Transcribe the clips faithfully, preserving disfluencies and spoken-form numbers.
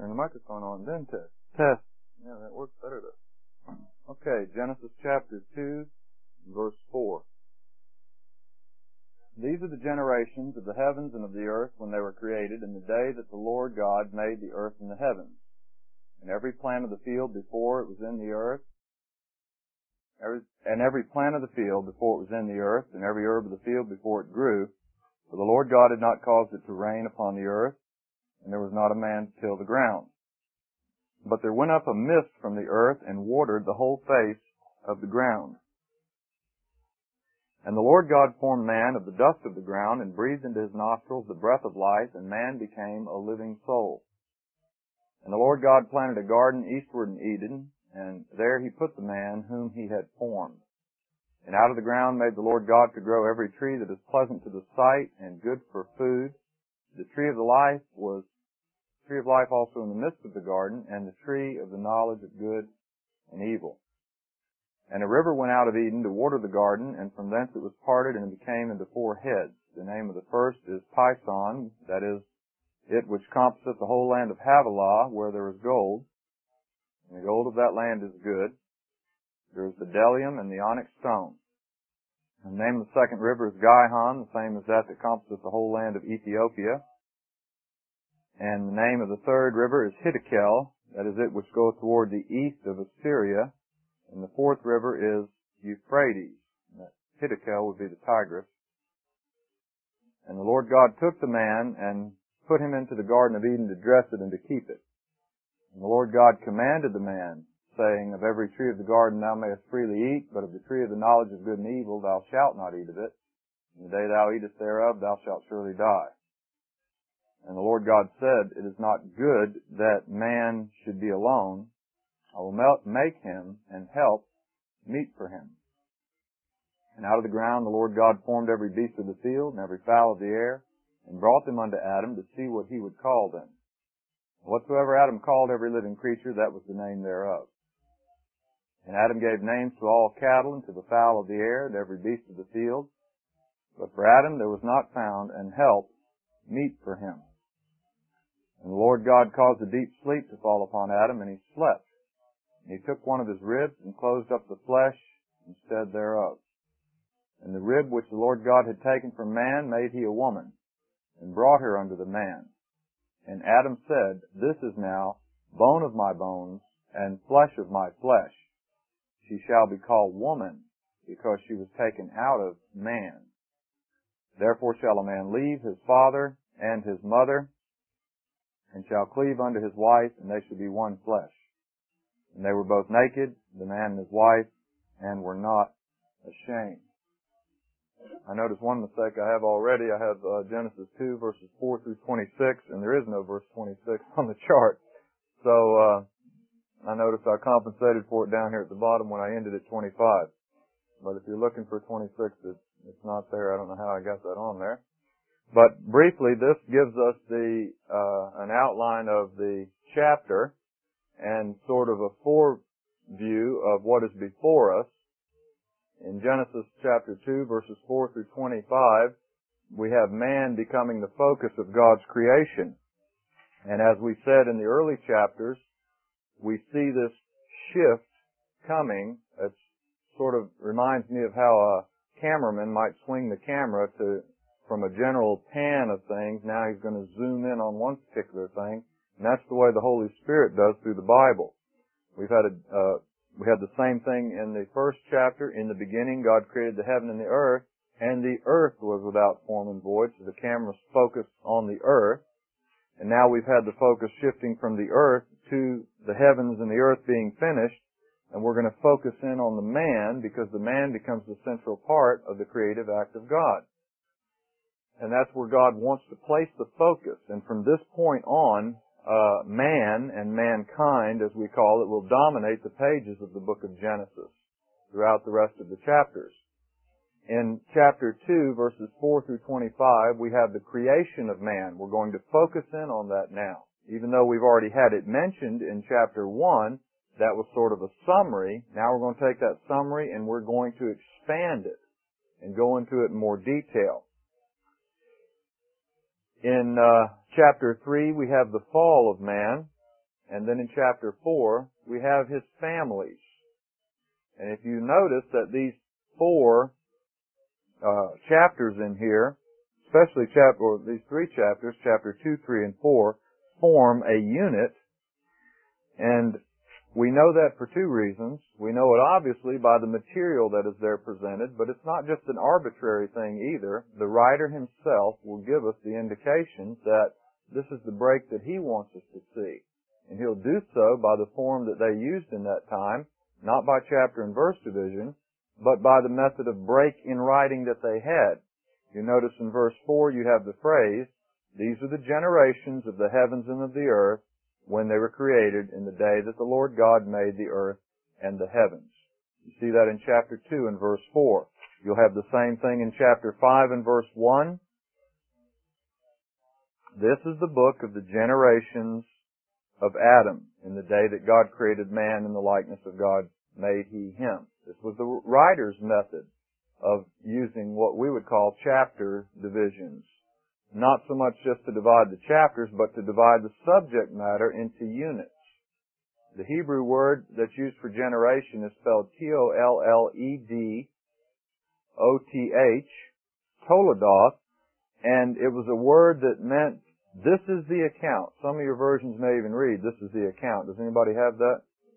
Turn the microphone on, then test. Test. Yeah, that works better though. Okay, Genesis chapter two, verse four. These are the generations of the heavens and of the earth when they were created in the day that the Lord God made the earth and the heavens. And every plant of the field before it was in the earth, every, and every plant of the field before it was in the earth, and every herb of the field before it grew. For the Lord God had not caused it to rain upon the earth, and there was not a man to till the ground. But there went up a mist from the earth and watered the whole face of the ground. And the Lord God formed man of the dust of the ground and breathed into his nostrils the breath of life, and man became a living soul. And the Lord God planted a garden eastward in Eden, and there he put the man whom he had formed. And out of the ground made the Lord God to grow every tree that is pleasant to the sight and good for food. The tree of the life was the tree of life also in the midst of the garden, and the tree of the knowledge of good and evil. And a river went out of Eden to water the garden, and from thence it was parted and became into four heads. The name of the first is Pison, that is, it which compasseth the whole land of Havilah, where there is gold. And the gold of that land is good. There is the bdellium and the onyx stone. And the name of the second river is Gihon, the same as that that compasseth the whole land of Ethiopia. And the name of the third river is Hiddekel, that is it which goeth toward the east of Assyria. And the fourth river is Euphrates. And that Hiddekel would be the Tigris. And the Lord God took the man and put him into the Garden of Eden to dress it and to keep it. And the Lord God commanded the man, saying, Of every tree of the garden thou mayest freely eat, but of the tree of the knowledge of good and evil thou shalt not eat of it. And the day thou eatest thereof thou shalt surely die. And the Lord God said, It is not good that man should be alone. I will make him and help meet for him. And out of the ground the Lord God formed every beast of the field and every fowl of the air, and brought them unto Adam to see what he would call them. Whatsoever Adam called every living creature, that was the name thereof. And Adam gave names to all cattle, and to the fowl of the air, and every beast of the field. But for Adam there was not found an help meet for him. And the Lord God caused a deep sleep to fall upon Adam, and he slept. And he took one of his ribs, and closed up the flesh instead thereof. And the rib which the Lord God had taken from man made he a woman, and brought her unto the man. And Adam said, This is now bone of my bones, and flesh of my flesh. She shall be called woman, because she was taken out of man. Therefore shall a man leave his father and his mother, and shall cleave unto his wife, and they shall be one flesh. And they were both naked, the man and his wife, and were not ashamed. I notice one mistake I have already. I have uh, Genesis two, verses four through twenty-six, and there is no verse twenty-six on the chart. So uh, I noticed I compensated for it down here at the bottom when I ended at twenty-five. But if you're looking for twenty-six, it's, it's not there. I don't know how I got that on there. But briefly, this gives us the uh, an outline of the chapter and sort of a foreview of what is before us. In Genesis chapter two, verses four through twenty-five, we have man becoming the focus of God's creation. And as we said in the early chapters, we see this shift coming. It sort of reminds me of how a cameraman might swing the camera to from a general pan of things. Now he's going to zoom in on one particular thing. And that's the way the Holy Spirit does through the Bible. We've had a... Uh, We had the same thing in the first chapter. In the beginning, God created the heaven and the earth, and the earth was without form and void, so the camera's focused on the earth. And now we've had the focus shifting from the earth to the heavens and the earth being finished, and we're going to focus in on the man, because the man becomes the central part of the creative act of God. And that's where God wants to place the focus. And from this point on, Uh, man and mankind, as we call it, will dominate the pages of the book of Genesis throughout the rest of the chapters. In chapter two, verses four through twenty-five, we have the creation of man. We're going to focus in on that now. Even though we've already had it mentioned in chapter one, that was sort of a summary. Now we're going to take that summary and we're going to expand it and go into it in more detail. In uh, chapter three, we have the fall of man. And then in chapter four, we have his families. And if you notice that these four uh, chapters in here, especially chapter, or these three chapters, chapter two, three, and four, form a unit. And we know that for two reasons. We know it obviously by the material that is there presented, but it's not just an arbitrary thing either. The writer himself will give us the indications that this is the break that he wants us to see. And he'll do so by the form that they used in that time, not by chapter and verse division, but by the method of break in writing that they had. You notice in verse four you have the phrase, "These are the generations of the heavens and of the earth when they were created in the day that the Lord God made the earth and the heavens." You see that in chapter two and verse four. You'll have the same thing in chapter five and verse one. This is the book of the generations of Adam. In the day that God created man in the likeness of God made he him. This was the writer's method of using what we would call chapter divisions. Not so much just to divide the chapters, but to divide the subject matter into units. The Hebrew word that's used for generation is spelled T O L L E D O T H, Toledoth, and it was a word that meant, this is the account. Some of your versions may even read, this is the account. Does anybody have that?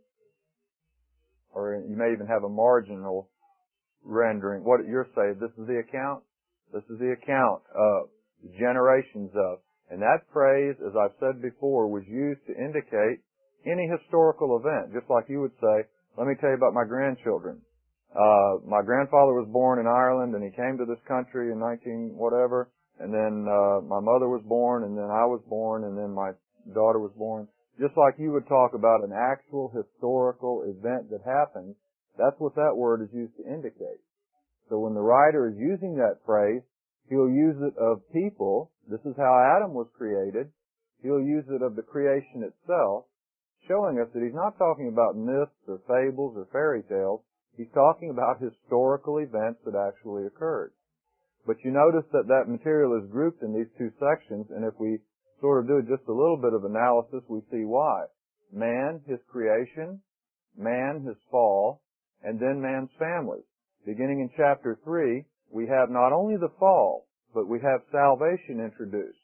Or you may even have a marginal rendering. What you're saying, this is the account? This is the account of the generations of. And that phrase, as I've said before, was used to indicate any historical event. Just like you would say, let me tell you about my grandchildren. Uh, my grandfather was born in Ireland and he came to this country in nineteen whatever. And then, uh, my mother was born, and then I was born, and then my daughter was born. Just like you would talk about an actual historical event that happened, that's what that word is used to indicate. So when the writer is using that phrase, he'll use it of people. This is how Adam was created. He'll use it of the creation itself, showing us that he's not talking about myths or fables or fairy tales. He's talking about historical events that actually occurred. But you notice that that material is grouped in these two sections, and if we sort of do just a little bit of analysis, we see why. Man, his creation, man, his fall, and then man's family. Beginning in chapter three, we have not only the fall, but we have salvation introduced.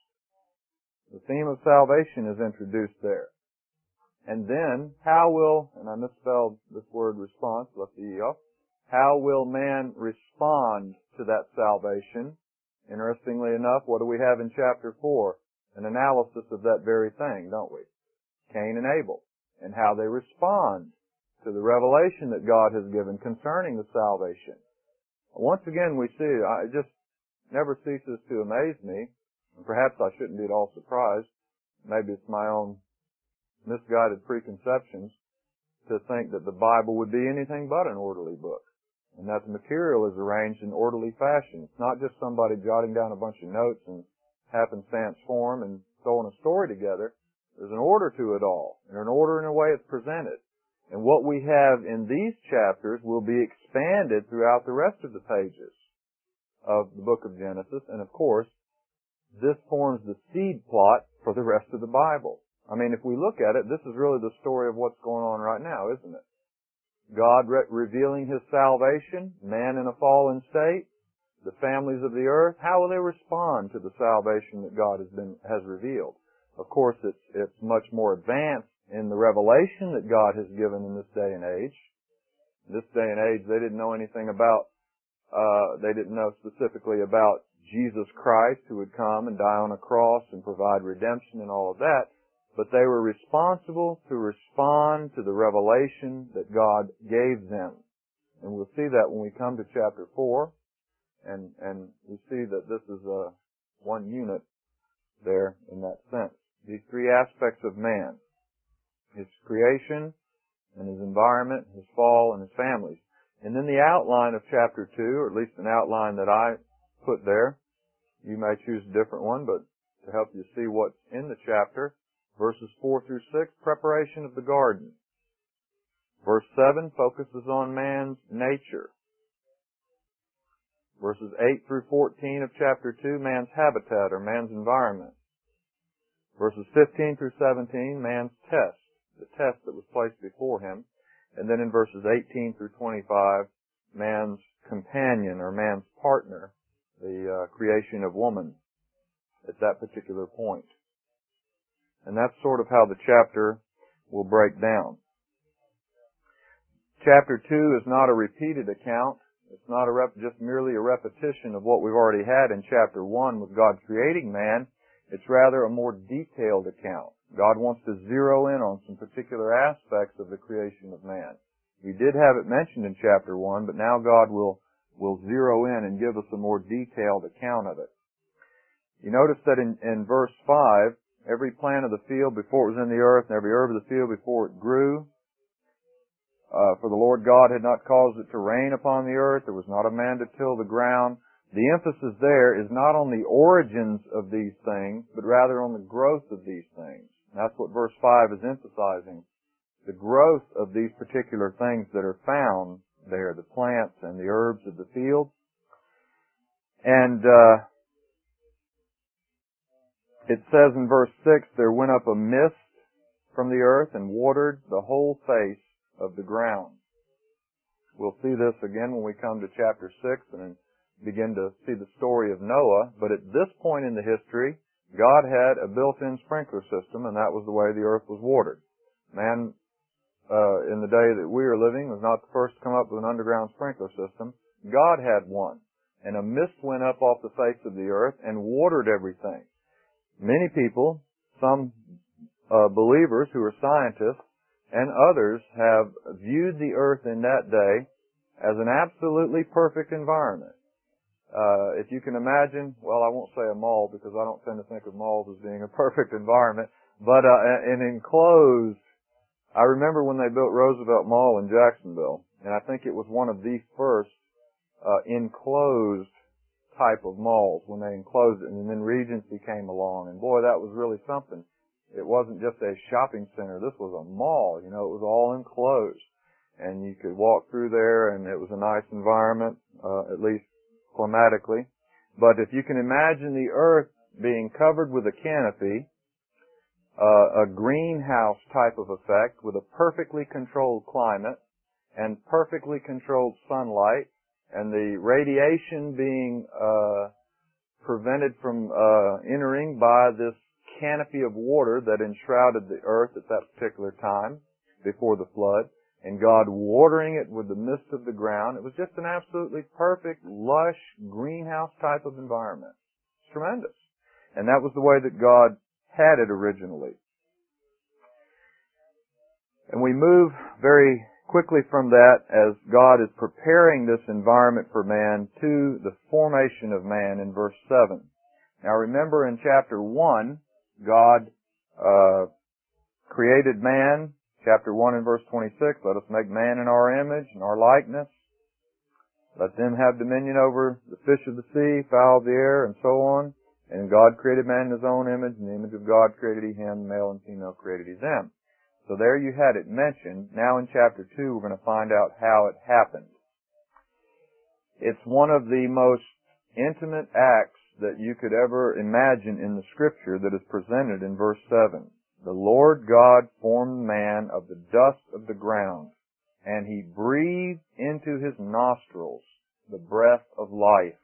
The theme of salvation is introduced there. And then, how will, and I misspelled this word response, left the E off, how will man respond to that salvation? Interestingly enough, what do we have in chapter four? An analysis of that very thing, don't we? Cain and Abel, and how they respond to the revelation that God has given concerning the salvation. Once again, we see, it just never ceases to amaze me, and perhaps I shouldn't be at all surprised. Maybe it's my own misguided preconceptions to think that the Bible would be anything but an orderly book, and that the material is arranged in orderly fashion. It's not just somebody jotting down a bunch of notes in happenstance form and throwing a story together. There's an order to it all, and an order in the way it's presented. And what we have in these chapters will be expanded throughout the rest of the pages of the book of Genesis, and of course, this forms the seed plot for the rest of the Bible. I mean, if we look at it, this is really the story of what's going on right now, isn't it? God re- revealing His salvation, man in a fallen state, the families of the earth. How will they respond to the salvation that God has been has revealed? Of course, it's it's much more advanced in the revelation that God has given in this day and age. In this day and age, they didn't know anything about. Uh, they didn't know specifically about Jesus Christ, who would come and die on a cross and provide redemption and all of that. But they were responsible to respond to the revelation that God gave them. And we'll see that when we come to chapter four. And, and we see that this is a one unit there in that sense. These three aspects of man. His creation and his environment, his fall and his families. And then the outline of chapter two, or at least an outline that I put there. You may choose a different one, but to help you see what's in the chapter. Verses four through six, preparation of the garden. Verse seven focuses on man's nature. Verses eight through fourteen of chapter two, man's habitat or man's environment. Verses fifteen through seventeen, man's test. the test that was placed before him. And then in verses eighteen through twenty-five, man's companion or man's partner, the uh, creation of woman at that particular point. And that's sort of how the chapter will break down. Chapter two is not a repeated account. It's not a rep- just merely a repetition of what we've already had in chapter one with God creating man. It's rather a more detailed account. God wants to zero in on some particular aspects of the creation of man. We did have it mentioned in chapter one, but now God will, will zero in and give us a more detailed account of it. You notice that in, in verse five, every plant of the field before it was in the earth, and every herb of the field before it grew, Uh, for the Lord God had not caused it to rain upon the earth. There was not a man to till the ground. The emphasis there is not on the origins of these things, but rather on the growth of these things. And that's what verse five is emphasizing. The growth of these particular things that are found there, the plants and the herbs of the field. And uh, it says in verse six, there went up a mist from the earth and watered the whole face of the ground. We'll see this again when we come to chapter six and begin to see the story of Noah. But at this point in the history, God had a built-in sprinkler system, and that was the way the earth was watered. Man, uh, in the day that we are living, was not the first to come up with an underground sprinkler system. God had one. And a mist went up off the face of the earth and watered everything. Many people, some uh, believers who are scientists, and others have viewed the earth in that day as an absolutely perfect environment. Uh, if you can imagine, well, I won't say a mall because I don't tend to think of malls as being a perfect environment, but uh, an enclosed, I remember when they built Roosevelt Mall in Jacksonville, and I think it was one of the first uh, enclosed type of malls when they enclosed it, and then Regency came along, and boy, that was really something. It wasn't just a shopping center. This was a mall. You know, it was all enclosed. And you could walk through there, and it was a nice environment, uh, at least climatically. But if you can imagine the earth being covered with a canopy, uh, a greenhouse type of effect with a perfectly controlled climate and perfectly controlled sunlight, and the radiation being uh, prevented from uh, entering by this canopy of water that enshrouded the earth at that particular time before the flood, and God watering it with the mist of the ground. It was just an absolutely perfect, lush, greenhouse type of environment. It's tremendous. And that was the way that God had it originally. And we move very quickly from that as God is preparing this environment for man to the formation of man in verse seven. Now remember in chapter one, God uh, created man, chapter one and verse twenty-six, let us make man in our image and our likeness. Let them have dominion over the fish of the sea, fowl of the air, and so on. And God created man in His own image, in the image of God created He him, male and female created He them. So there you had it mentioned. Now in chapter two, we're going to find out how it happened. It's one of the most intimate acts that you could ever imagine in the Scripture that is presented in verse seven. The Lord God formed man of the dust of the ground, and He breathed into his nostrils the breath of life,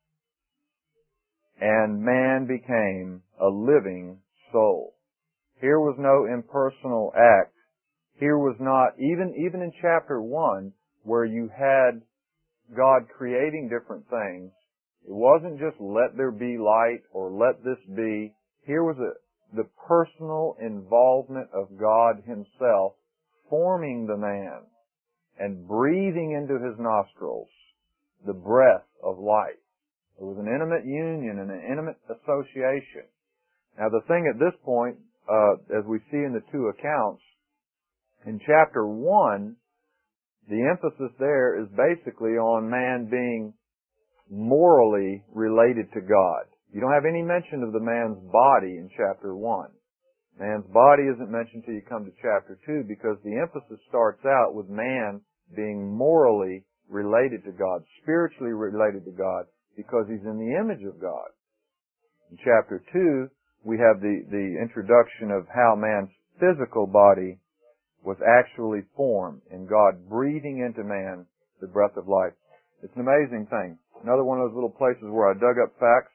and man became a living soul. Here was no impersonal act. Here was not, even, even in chapter one, where you had God creating different things, it wasn't just let there be light or let this be. Here was a, the personal involvement of God Himself forming the man and breathing into his nostrils the breath of life. It was an intimate union and an intimate association. Now the thing at this point, uh, as we see in the two accounts, in chapter one, the emphasis there is basically on man being morally related to God. You don't have any mention of the man's body in chapter one. Man's body isn't mentioned till you come to chapter two because the emphasis starts out with man being morally related to God, spiritually related to God, because he's in the image of God. In chapter two, we have the, the introduction of how man's physical body was actually formed in God breathing into man the breath of life. It's an amazing thing. Another one of those little places where I dug up facts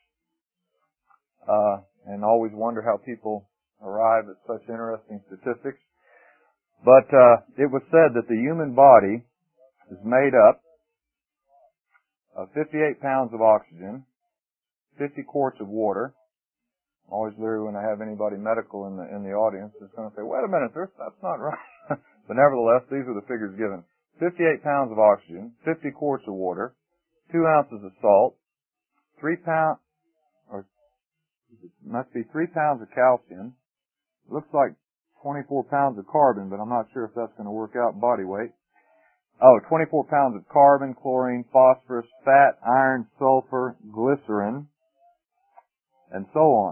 uh, and always wonder how people arrive at such interesting statistics. But uh, it was said that the human body is made up of fifty-eight pounds of oxygen, fifty quarts of water. I'm always leery when I have anybody medical in the in the audience that's going to say, "Wait a minute, sir, that's not right." But nevertheless, these are the figures given: fifty-eight pounds of oxygen, fifty quarts of water, two ounces of salt, three pound, or it must be three pounds of calcium. Looks like twenty-four pounds of carbon, but I'm not sure if that's going to work out body weight. Oh, twenty-four pounds of carbon, chlorine, phosphorus, fat, iron, sulfur, glycerin, and so on.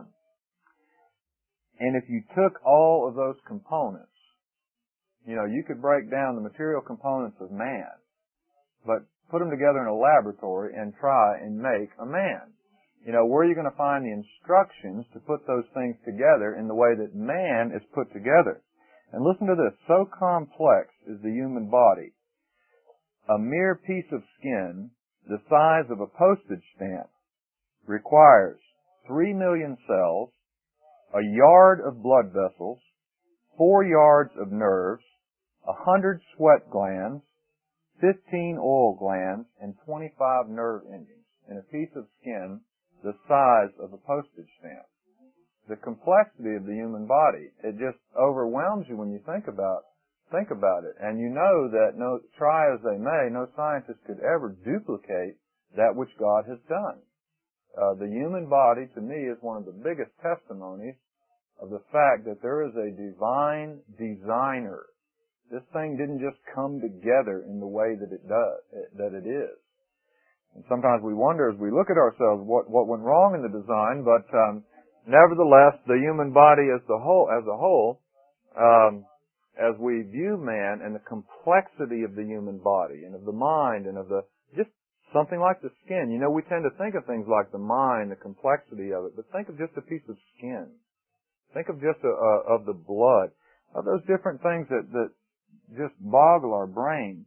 And if you took all of those components, you know, you could break down the material components of man, but put them together in a laboratory and try and make a man. You know, where are you going to find the instructions to put those things together in the way that man is put together? And listen to this. So complex is the human body. A mere piece of skin the size of a postage stamp requires three million cells, a yard of blood vessels, four yards of nerves, a hundred sweat glands, fifteen oil glands, and twenty-five nerve endings in a piece of skin the size of a postage stamp. The complexity of the human body, it just overwhelms you when you think about think about it. And you know that no try as they may, no scientist could ever duplicate that which God has done. Uh, the human body, to me, is one of the biggest testimonies of the fact that there is a divine designer. This thing didn't just come together in the way that it does, that it is. And sometimes we wonder as we look at ourselves what, what went wrong in the design, but um, nevertheless, the human body as the whole, as a whole, um, as we view man and the complexity of the human body and of the mind and of the, just something like the skin. You know, we tend to think of things like the mind, the complexity of it, but think of just a piece of skin. Think of just a, a, of the blood, of those different things that, that just boggle our brain.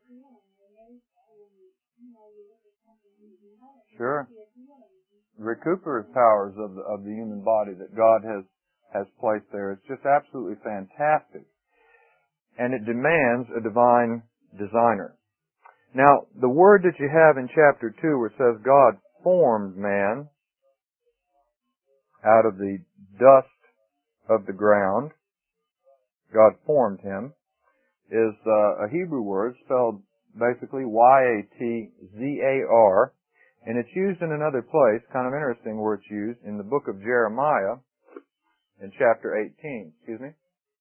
Sure. Recuperative powers of the, of the human body that God has, has placed there. It's just absolutely fantastic. And it demands a divine designer. Now, the word that you have in chapter two where it says God formed man out of the dust of the ground, God formed him, is uh, a Hebrew word spelled basically Y A T Z A R, and it's used in another place, kind of interesting where it's used, in the book of Jeremiah in chapter eighteen. Excuse me?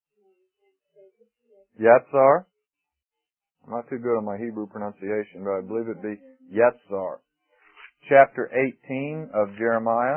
Yetzar. I'm not too good on my Hebrew pronunciation, but I believe it'd be Yetzar. Chapter eighteen of Jeremiah.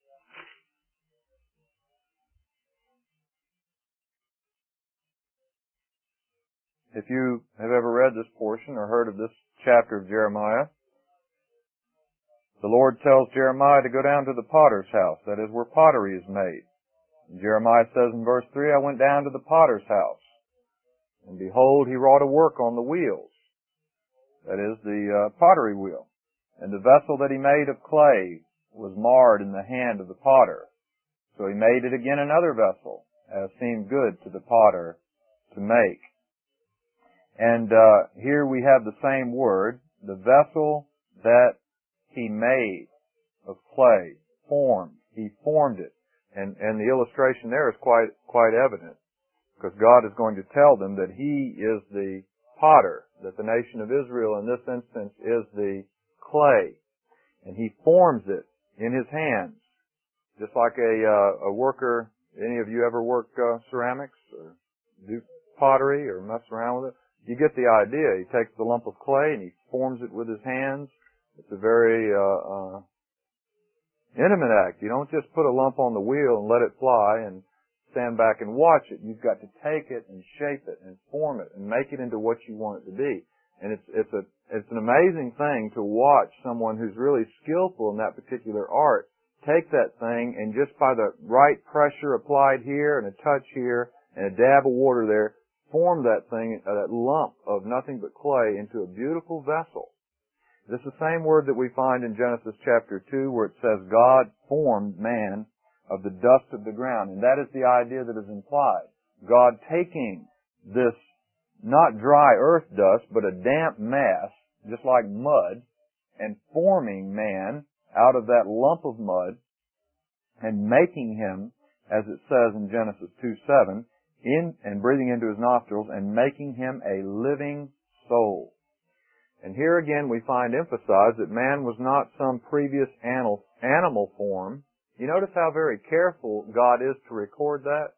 If you have ever read this portion or heard of this chapter of Jeremiah, the Lord tells Jeremiah to go down to the potter's house, that is where pottery is made. And Jeremiah says in verse three, I went down to the potter's house, and behold, he wrought a work on the wheels, that is the uh, pottery wheel. And the vessel that he made of clay was marred in the hand of the potter. So he made it again another vessel, as seemed good to the potter to make. And uh, here we have the same word, the vessel that he made of clay, formed. He formed it. And, and the illustration there is quite, quite evident, because God is going to tell them that he is the potter, that the nation of Israel in this instance is the clay. And he forms it in his hands, just like a, uh, a worker. Any of you ever work uh, ceramics or do pottery or mess around with it? You get the idea. He takes the lump of clay and he forms it with his hands. It's a very uh, uh, intimate act. You don't just put a lump on the wheel and let it fly and stand back and watch it. You've got to take it and shape it and form it and make it into what you want it to be. And it's it's a it's an amazing thing to watch someone who's really skillful in that particular art take that thing and just by the right pressure applied here and a touch here and a dab of water there, formed that thing, uh, that lump of nothing but clay, into a beautiful vessel. This is the same word that we find in Genesis chapter two, where it says God formed man of the dust of the ground. And that is the idea that is implied. God taking this not dry earth dust, but a damp mass, just like mud, and forming man out of that lump of mud, and making him, as it says in Genesis two seven, in and breathing into his nostrils, and making him a living soul. And here again we find emphasized that man was not some previous animal, animal form. You notice how very careful God is to record that?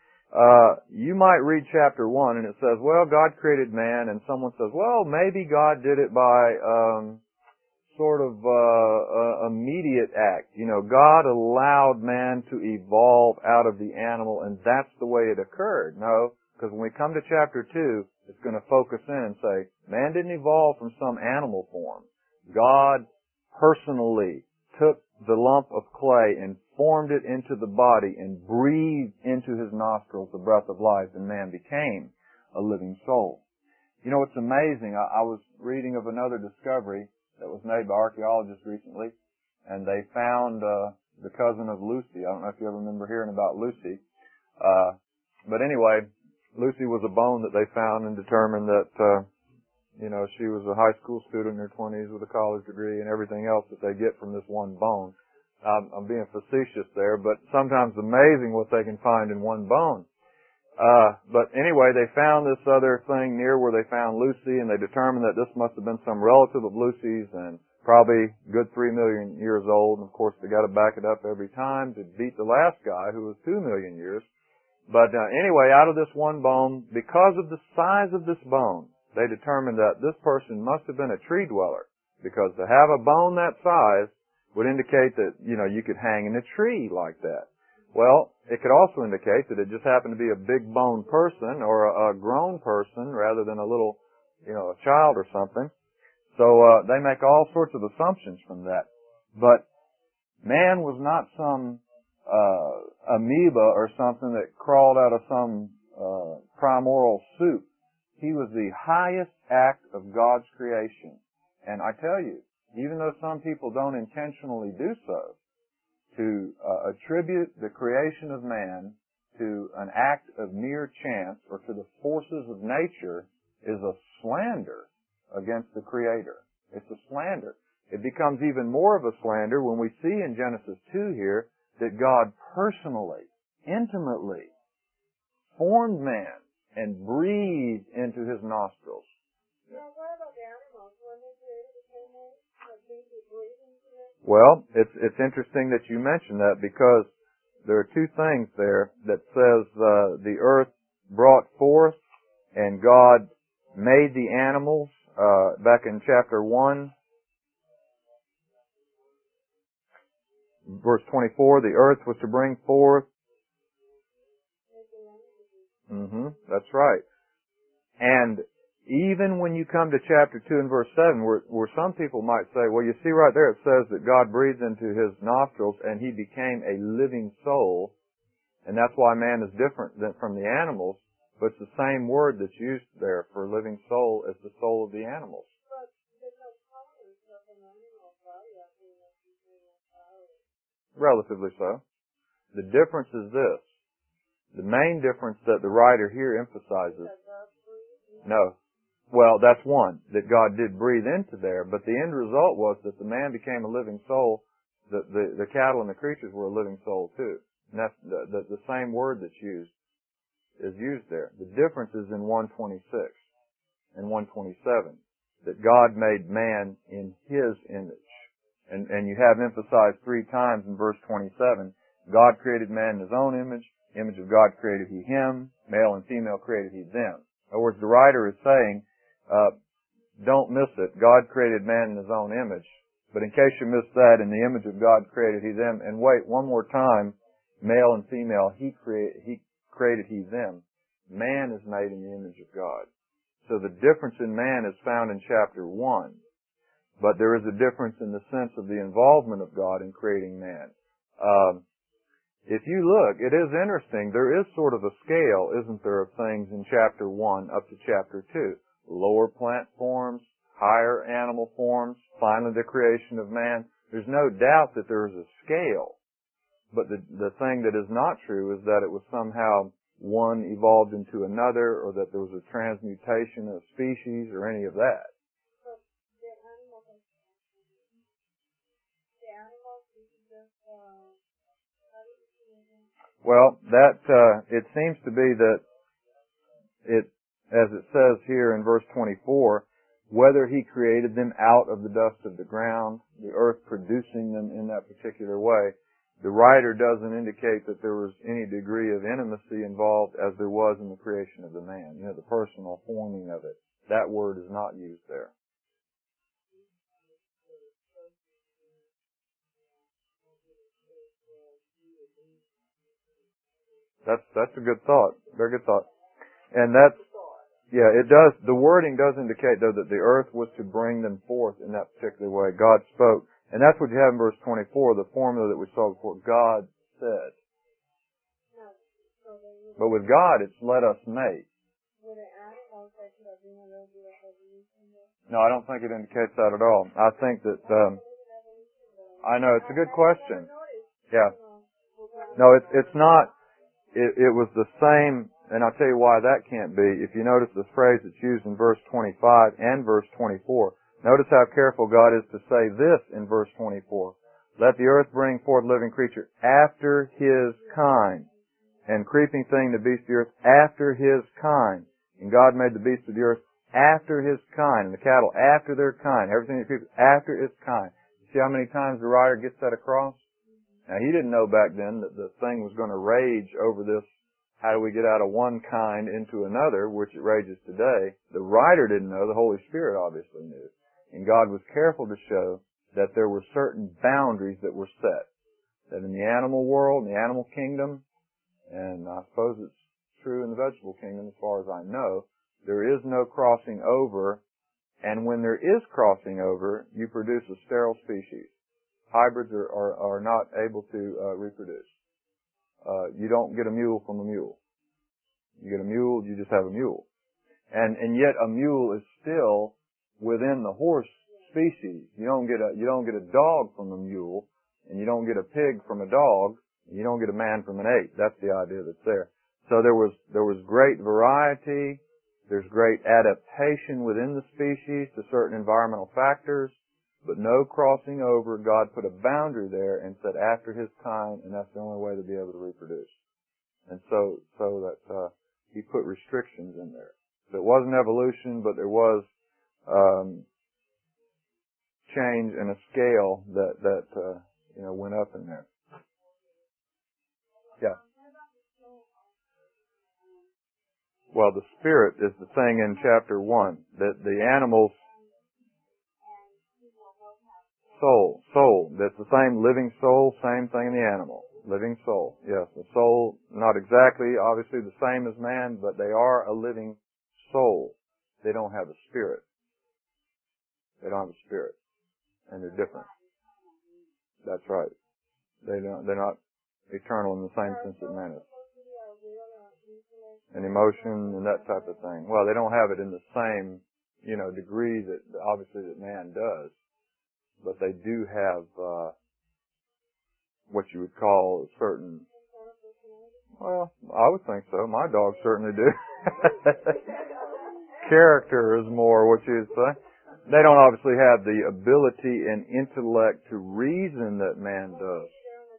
Uh, you might read chapter one and it says, well, God created man, and someone says, well, maybe God did it by, um, sort of, uh, uh, immediate act. You know, God allowed man to evolve out of the animal, and that's the way it occurred. No, because when we come to chapter two, it's going to focus in and say, man didn't evolve from some animal form. God personally took the lump of clay and formed it into the body and breathed into his nostrils the breath of life, and man became a living soul. You know, it's amazing. I, I was reading of another discovery that was made by archaeologists recently, and they found uh, the cousin of Lucy. I don't know if you ever remember hearing about Lucy. Uh, but anyway, Lucy was a bone that they found and determined that, uh, you know, she was a high school student in her twenties with a college degree and everything else that they get from this one bone. Um, I'm being facetious there, but sometimes amazing what they can find in one bone. Uh, but anyway, they found this other thing near where they found Lucy, and they determined that this must have been some relative of Lucy's, and probably good three million years old. And of course, they got to back it up every time to beat the last guy, who was two million years. But uh, anyway, out of this one bone, because of the size of this bone, they determined that this person must have been a tree dweller, because to have a bone that size would indicate that, you know, you could hang in a tree like that. Well, it could also indicate that it just happened to be a big boned person, or a, a grown person rather than a little, you know, a child or something. So uh, they make all sorts of assumptions from that. But man was not some uh, amoeba or something that crawled out of some uh, primordial soup. He was the highest act of God's creation. And I tell you, even though some people don't intentionally do so, to uh, attribute the creation of man to an act of mere chance or to the forces of nature is a slander against the Creator. It's a slander. It becomes even more of a slander when we see in Genesis two here that God personally, intimately formed man and breathed into his nostrils. Now, what about the animals? When they created the animals, like things that breathe into it? Well, it's it's interesting that you mentioned that, because there are two things there that says uh, the earth brought forth and God made the animals. Uh, back in chapter one, verse twenty-four, the earth was to bring forth. Mm-hmm, that's right. And even when you come to chapter two and verse seven, where, where some people might say, well, you see right there it says that God breathed into his nostrils and he became a living soul, and that's why man is different than from the animals, but it's the same word that's used there for living soul as the soul of the animals. But there's no tolerance of an animal body after you power. Relatively so. The difference is this. The main difference that the writer here emphasizes. No. Well, that's one, that God did breathe into there, but the end result was that the man became a living soul. The, the, the cattle and the creatures were a living soul too. And that's the, the, the same word that's used, is used there. The difference is in one twenty-six and one twenty-seven, that God made man in his image. And, and you have emphasized three times in verse twenty-seven, God created man in his own image, image of God created he him, male and female created he them. In other words, the writer is saying, uh, don't miss it. God created man in his own image. But in case you missed that, in the image of God created he them. And wait, one more time, male and female, he created, he created he them. Man is made in the image of God. So the difference in man is found in chapter one. But there is a difference in the sense of the involvement of God in creating man. Um, if you look, it is interesting. There is sort of a scale, isn't there, of things in chapter one up to chapter two. Lower plant forms, higher animal forms, finally the creation of man. There's no doubt that there is a scale. But the, the thing that is not true is that it was somehow one evolved into another, or that there was a transmutation of species, or any of that. Well, that, uh, it seems to be that it, as it says here in verse twenty-four, whether he created them out of the dust of the ground, the earth producing them in that particular way, the writer doesn't indicate that there was any degree of intimacy involved as there was in the creation of the man. You know, the personal forming of it. That word is not used there. That's, that's a good thought. Very good thought. And that's, yeah, it does, the wording does indicate though that the earth was to bring them forth in that particular way. God spoke. And that's what you have in verse twenty-four, the formula that we saw before. God said. But with God, it's let us make. No, I don't think it indicates that at all. I think that, um, I know, it's a good question. Yeah. No, it's, it's not, it, it was the same, and I'll tell you why that can't be. If you notice the phrase that's used in verse twenty-five and verse twenty-four, notice how careful God is to say this in verse twenty-four. Let the earth bring forth living creature after his kind, and creeping thing, the beast of the earth, after his kind. And God made the beasts of the earth after his kind, and the cattle after their kind, everything that creeps after its kind. See how many times the writer gets that across? Now, he didn't know back then that the thing was going to rage over this, how do we get out of one kind into another, which it rages today. The writer didn't know, the Holy Spirit obviously knew. And God was careful to show that there were certain boundaries that were set. That in the animal world, in the animal kingdom, and I suppose it's true in the vegetable kingdom as far as I know, there is no crossing over, and when there is crossing over, you produce a sterile species. Hybrids are, are, are not able to uh, reproduce. Uh, you don't get a mule from a mule. You get a mule, you just have a mule. And, and yet a mule is still within the horse species. You don't get a, you don't get a dog from a mule, and you don't get a pig from a dog, and you don't get a man from an ape. That's the idea that's there. So there was, there was great variety. There's great adaptation within the species to certain environmental factors, but no crossing over. God put a boundary there and said after his kind, and that's the only way to be able to reproduce. And so, so that, uh, he put restrictions in there. So it wasn't evolution, but there was, um, change and a scale that, that, uh, you know, went up in there. Yeah. Well, the spirit is the thing in chapter one, that the animals, soul, soul, that's the same living soul, same thing in the animal. Living soul, yes. The soul, not exactly, obviously the same as man, but they are a living soul. They don't have a spirit. They don't have a spirit. And they're different. That's right. They don't, they're not eternal in the same sense that man is. And emotion and that type of thing. Well, they don't have it in the same, you know, degree that, obviously, that man does. But they do have, uh, what you would call a certain, well, I would think so. My dogs certainly do. Character is more what you would say. They don't obviously have the ability and intellect to reason that man does.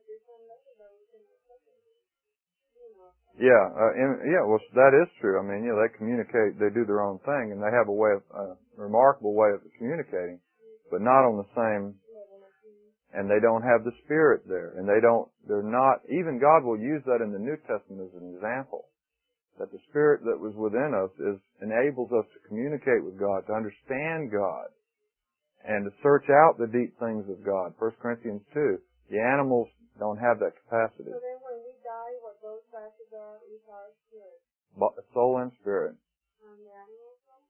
Yeah, uh, and, yeah, well, that is true. I mean, you know, they communicate, they do their own thing, and they have a way of, a uh, remarkable way of communicating, but not on the same, and they don't have the spirit there, and they don't, they're not, even God will use that in the New Testament as an example, that the spirit that was within us is, enables us to communicate with God, to understand God, and to search out the deep things of God. First Corinthians two, the animals don't have that capacity. So then when we die, what goes back to God is our spirit. Soul and spirit. And the animal soul?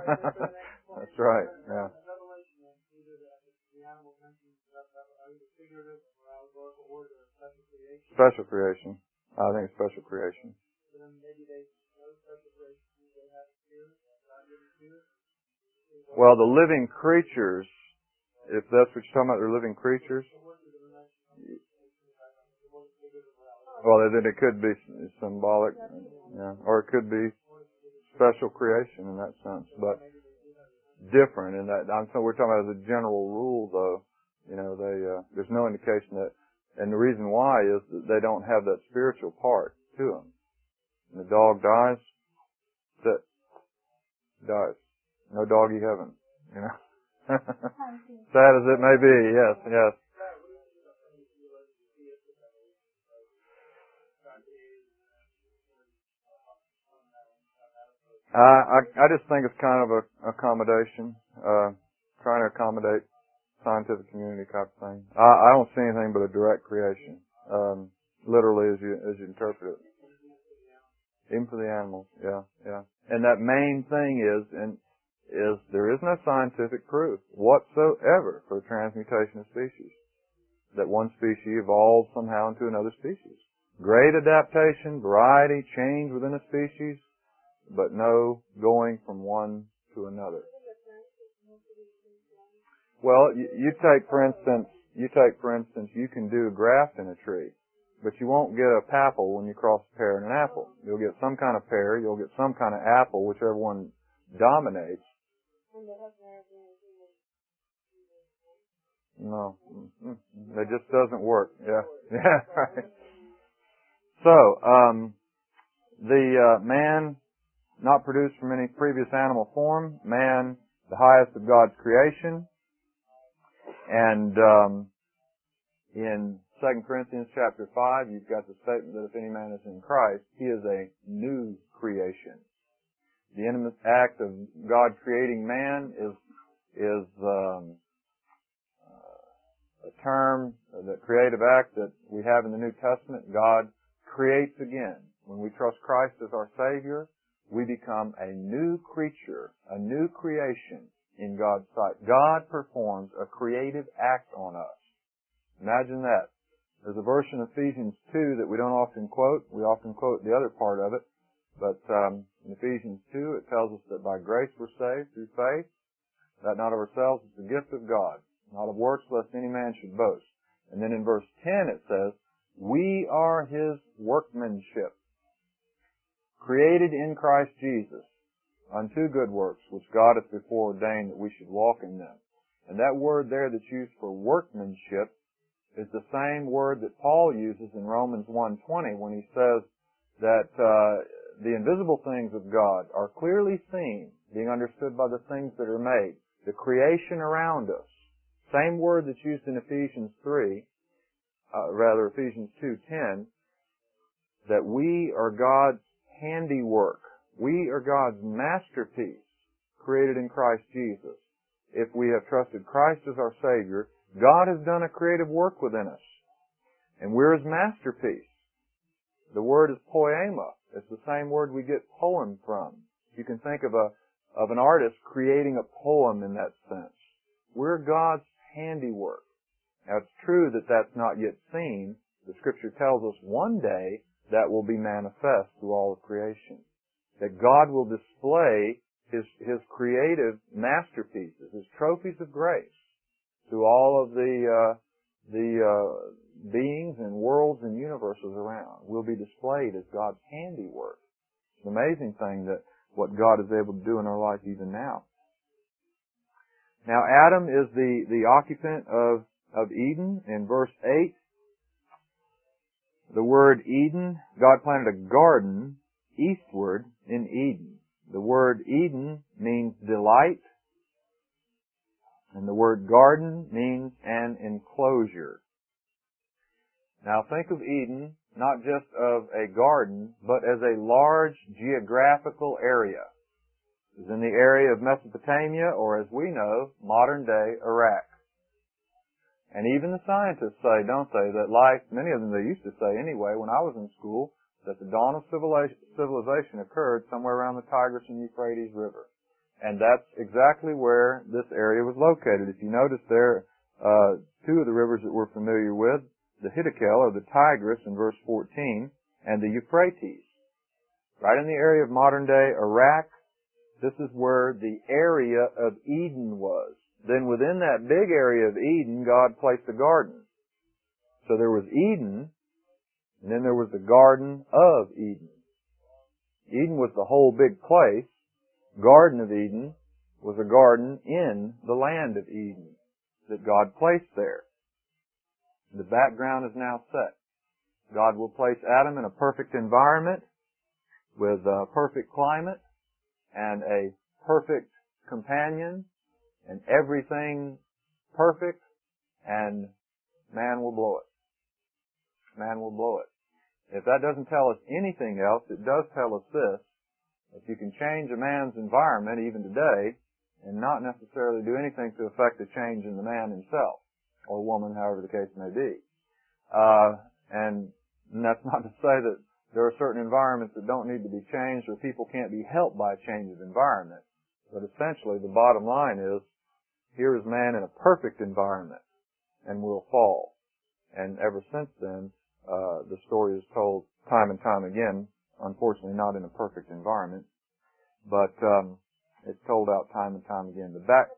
That's right, yeah. figurative or allegorical word or special creation? Special creation. I think it's special creation. So then maybe they know special creation means they have spirit, God given spirit. Well, the living creatures, if that's what you're talking about, they're living creatures. Well, then it could be symbolic, yeah, or it could be special creation in that sense, but different in that. I'm so we're talking about as a general rule, though. You know, they uh, there's no indication that, and the reason why is that they don't have that spiritual part to them. And the dog dies, that dies. No doggy heaven, you know. Sad as it may be, yes, yes. Uh, I I just think it's kind of a accommodation, uh, trying to accommodate scientific community type of thing. I, I don't see anything but a direct creation, um, literally as you as you interpret it. Even for the animals, yeah, yeah. And that main thing is, and is there is no scientific proof whatsoever for the transmutation of species. That one species evolved somehow into another species. Great adaptation, variety, change within a species, but no going from one to another. Well, you, you take, for instance, you take, for instance, you can do a graft in a tree, but you won't get a papple when you cross a pear and an apple. You'll get some kind of pear, you'll get some kind of apple, whichever one dominates. No, it just doesn't work. Yeah, yeah, right. So, um, the uh, man not produced from any previous animal form, man, the highest of God's creation, and um, in Second Corinthians chapter five, you've got the statement that if any man is in Christ, he is a new creation. The intimate act of God creating man is is um, uh, a term, the creative act that we have in the New Testament. God creates again. When we trust Christ as our Savior, we become a new creature, a new creation in God's sight. God performs a creative act on us. Imagine that. There's a verse in Ephesians two that we don't often quote. We often quote the other part of it. But um, in Ephesians two, it tells us that by grace we're saved through faith, that not of ourselves, it's the gift of God, not of works, lest any man should boast. And then in verse ten it says, we are His workmanship, created in Christ Jesus, unto good works, which God hath before ordained that we should walk in them. And that word there that's used for workmanship is the same word that Paul uses in Romans one twenty when he says that uh, the invisible things of God are clearly seen, being understood by the things that are made, the creation around us. Same word that's used in Ephesians three, uh, rather Ephesians two ten, that we are God's handiwork. We are God's masterpiece, created in Christ Jesus. If we have trusted Christ as our Savior, God has done a creative work within us. And we're His masterpiece. The word is poema. It's the same word we get poem from. You can think of a of an artist creating a poem in that sense. We're God's handiwork. Now, it's true that that's not yet seen. The Scripture tells us one day that will be manifest through all of creation. That God will display His His creative masterpieces, His trophies of grace, through all of the uh, the uh, beings and worlds and universes around. Will be displayed as God's handiwork. It's an amazing thing that what God is able to do in our life even now. Now, Adam is the the occupant of of Eden. In verse eight, the word Eden, God planted a garden eastward in Eden. The word Eden means delight, and the word garden means an enclosure. Now think of Eden not just of a garden, but as a large geographical area. It was in the area of Mesopotamia, or as we know, modern-day Iraq. And even the scientists say, don't they, that life, many of them they used to say anyway, when I was in school, that the dawn of civilization occurred somewhere around the Tigris and Euphrates River. And that's exactly where this area was located. If you notice there, uh, two of the rivers that we're familiar with, the Hiddekel, or the Tigris in verse fourteen, and the Euphrates. Right in the area of modern-day Iraq, this is where the area of Eden was. Then within that big area of Eden, God placed a garden. So there was Eden, and then there was the Garden of Eden. Eden was the whole big place. Garden of Eden was a garden in the land of Eden that God placed there. The background is now set. God will place Adam in a perfect environment with a perfect climate and a perfect companion and everything perfect, and man will blow it. Man will blow it. If that doesn't tell us anything else, it does tell us this: if you can change a man's environment even today and not necessarily do anything to affect a change in the man himself, or woman, however the case may be. Uh, and, and that's not to say that there are certain environments that don't need to be changed or people can't be helped by a change of environment. But essentially the bottom line is, here is man in a perfect environment and will fall. And ever since then, uh, the story is told time and time again, unfortunately not in a perfect environment, but um, it's told out time and time again. The back,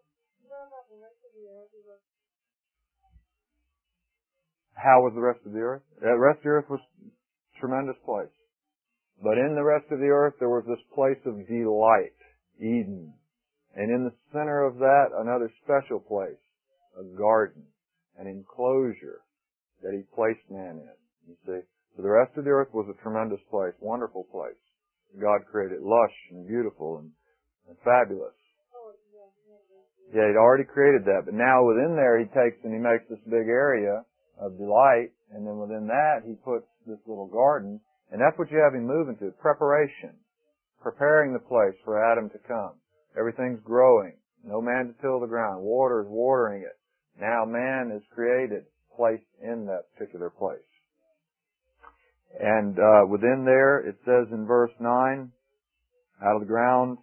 how was the rest of the earth? The rest of the earth was a tremendous place. But in the rest of the earth there was this place of delight, Eden. And in the center of that, another special place, a garden, an enclosure that He placed man in. You see? So the rest of the earth was a tremendous place, wonderful place. God created lush and beautiful and, and fabulous. Yeah, He'd already created that, but now within there He takes and He makes this big area of delight, and then within that He puts this little garden, and that's what you have Him moving to, preparation, preparing the place for Adam to come. Everything's growing, no man to till the ground, water is watering it. Now man is created, placed in that particular place. And uh, within there, it says in verse nine, out of the ground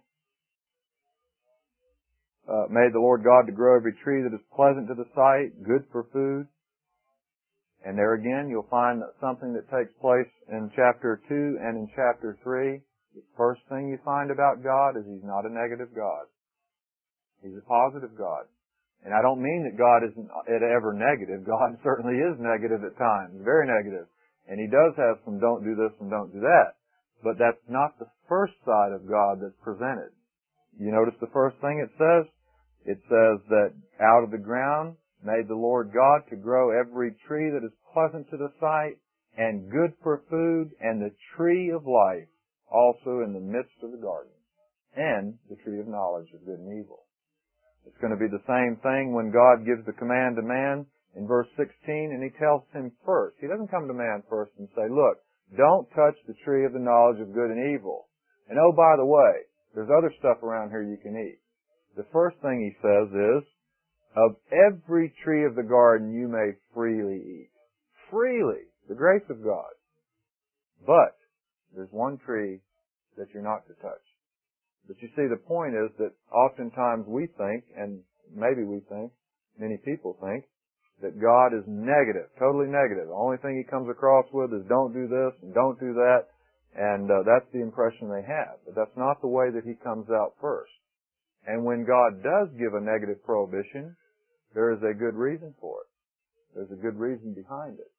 uh, made the Lord God to grow every tree that is pleasant to the sight, good for food. And there again, you'll find something that takes place in chapter two and in chapter three. The first thing you find about God is He's not a negative God. He's a positive God. And I don't mean that God isn't ever negative. God certainly is negative at times, very negative. And He does have some don't do this and don't do that. But that's not the first side of God that's presented. You notice the first thing it says? It says that out of the ground made the Lord God to grow every tree that is pleasant to the sight and good for food, and the tree of life also in the midst of the garden, and the tree of knowledge of good and evil. It's going to be the same thing when God gives the command to man in verse sixteen, and He tells him first. He doesn't come to man first and say, look, don't touch the tree of the knowledge of good and evil. And oh, by the way, there's other stuff around here you can eat. The first thing He says is, of every tree of the garden you may freely eat. Freely. The grace of God. But there's one tree that you're not to touch. But you see, the point is that oftentimes we think, and maybe we think, many people think, that God is negative, totally negative. The only thing He comes across with is don't do this and don't do that, and uh, that's the impression they have. But that's not the way that He comes out first. And when God does give a negative prohibition, there is a good reason for it. There's a good reason behind it.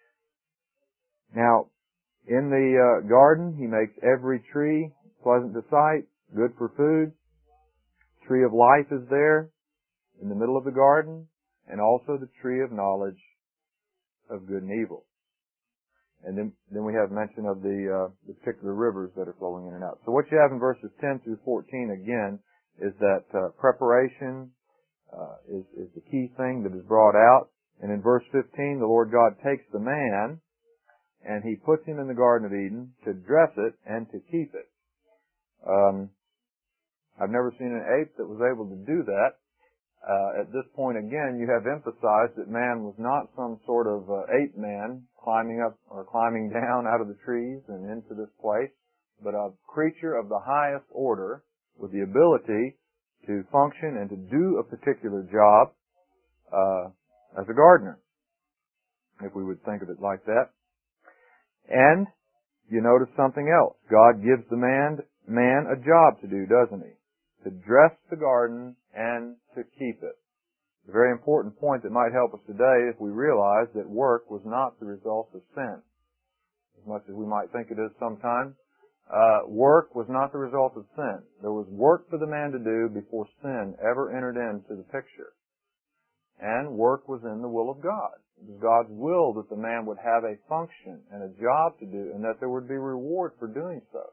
Now, in the uh, garden, He makes every tree pleasant to sight, good for food. Tree of life is there in the middle of the garden, and also the tree of knowledge of good and evil. And then, then we have mention of the, uh, the particular rivers that are flowing in and out. So what you have in verses ten through fourteen again is that uh, preparation uh, is, is the key thing that is brought out. And in verse fifteen, the Lord God takes the man and He puts him in the Garden of Eden to dress it and to keep it. Um, I've never seen an ape that was able to do that. Uh, at this point, again, you have emphasized that man was not some sort of uh, ape man climbing up or climbing down out of the trees and into this place, but a creature of the highest order with the ability to function and to do a particular job uh, as a gardener, if we would think of it like that. And you notice something else. God gives the man, man a job to do, doesn't he? To dress the garden and to keep it. A very important point that might help us today if we realize that work was not the result of sin. As much as we might think it is sometimes, uh, work was not the result of sin. There was work for the man to do before sin ever entered into the picture. And work was in the will of God. It was God's will that the man would have a function and a job to do, and that there would be reward for doing so.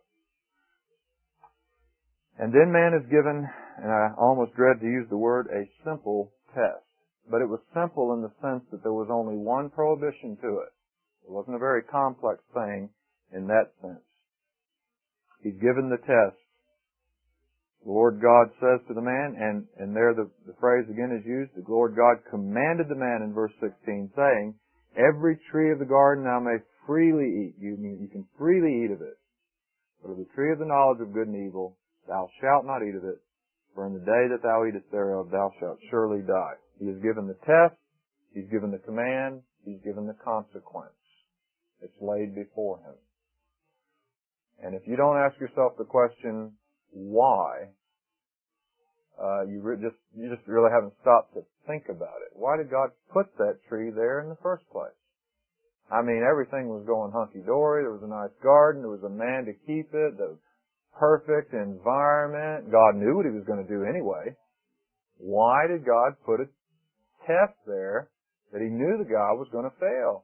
And then man is given, and I almost dread to use the word, a simple test. But it was simple in the sense that there was only one prohibition to it. It wasn't a very complex thing in that sense. He's given the test. The Lord God says to the man, and, and there the, the phrase again is used, the Lord God commanded the man in verse sixteen, saying, every tree of the garden thou may freely eat. You, you can freely eat of it. But of the tree of the knowledge of good and evil, thou shalt not eat of it, for in the day that thou eatest thereof, thou shalt surely die. He has given the test, he's given the command, he's given the consequence. It's laid before him. And if you don't ask yourself the question, why, uh, you re- just, you just really haven't stopped to think about it. Why did God put that tree there in the first place? I mean, everything was going hunky-dory. There was a nice garden. There was a man to keep it. The perfect environment. God knew what he was going to do anyway. Why did God put a test there that he knew the guy was going to fail?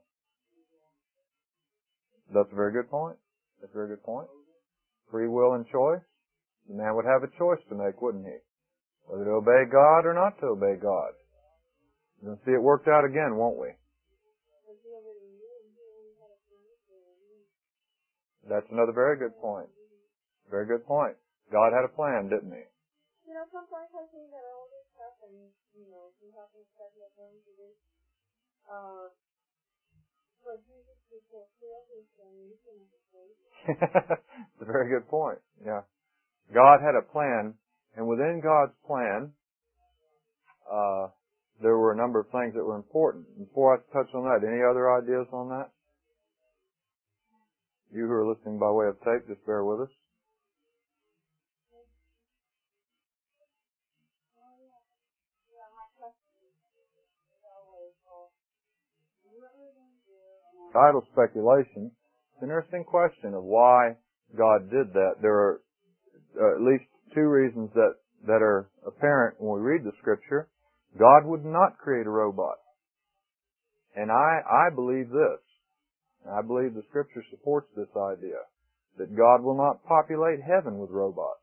That's a very good point. That's a very good point. Free will and choice. The man would have a choice to make, wouldn't he? Whether to obey God or not to obey God. We're going to see it worked out again, won't we? That's another very good point. Very good point. God had a plan, didn't he? You know, sometimes I think that all this happens, you know, we have to study according to this. Uh, but Jesus is fulfill his mission of the faith. It's a very good point. Yeah. God had a plan, and within God's plan, uh, there were a number of things that were important. Before I touch on that, any other ideas on that? You who are listening by way of tape, just bear with us. Idle speculation. It's an interesting question of why God did that. There are uh, at least two reasons that, that are apparent when we read the Scripture. God would not create a robot. And I, I believe this. I believe the Scripture supports this idea, that God will not populate heaven with robots.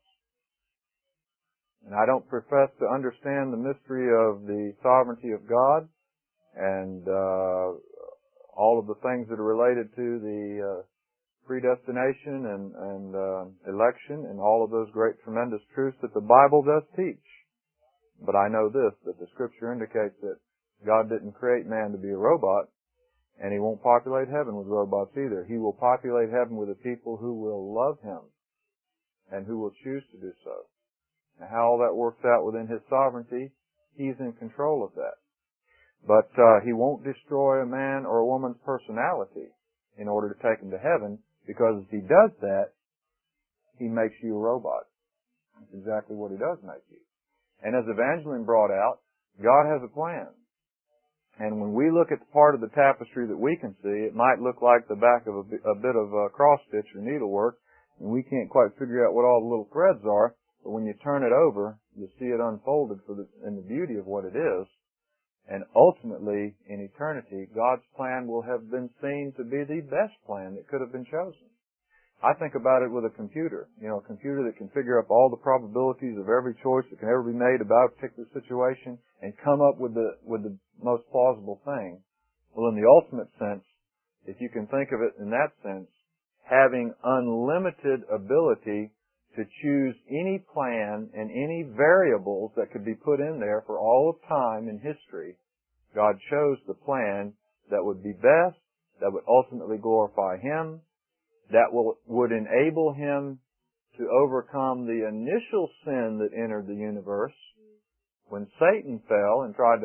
And I don't profess to understand the mystery of the sovereignty of God and uh, all of the things that are related to the uh, predestination and, and uh, election and all of those great tremendous truths that the Bible does teach. But I know this, that the Scripture indicates that God didn't create man to be a robot, and he won't populate heaven with robots either. He will populate heaven with a people who will love him and who will choose to do so. Now, how all that works out within his sovereignty, he's in control of that. But uh, he won't destroy a man or a woman's personality in order to take them to heaven, because if he does that, he makes you a robot. That's exactly what he does make you. And as Evangeline brought out, God has a plan. And when we look at the part of the tapestry that we can see, it might look like the back of a, a bit of uh, cross-stitch or needlework, and we can't quite figure out what all the little threads are, but when you turn it over, you see it unfolded for the, in the beauty of what it is. And ultimately, in eternity, God's plan will have been seen to be the best plan that could have been chosen. I think about it with a computer. You know, a computer that can figure up all the probabilities of every choice that can ever be made about a particular situation and come up with the, with the most plausible thing. Well, in the ultimate sense, if you can think of it in that sense, having unlimited ability to choose any plan and any variables that could be put in there for all of time in history, God chose the plan that would be best, that would ultimately glorify Him, that will, would enable Him to overcome the initial sin that entered the universe when Satan fell and tried to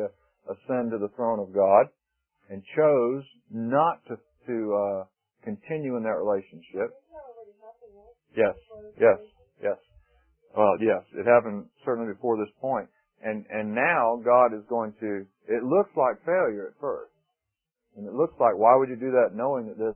ascend to the throne of God and chose not to to uh, continue in that relationship. Yes, yes, yes. Well, yes, it happened certainly before this point. And and now God is going to, it looks like failure at first. And it looks like, why would you do that knowing that this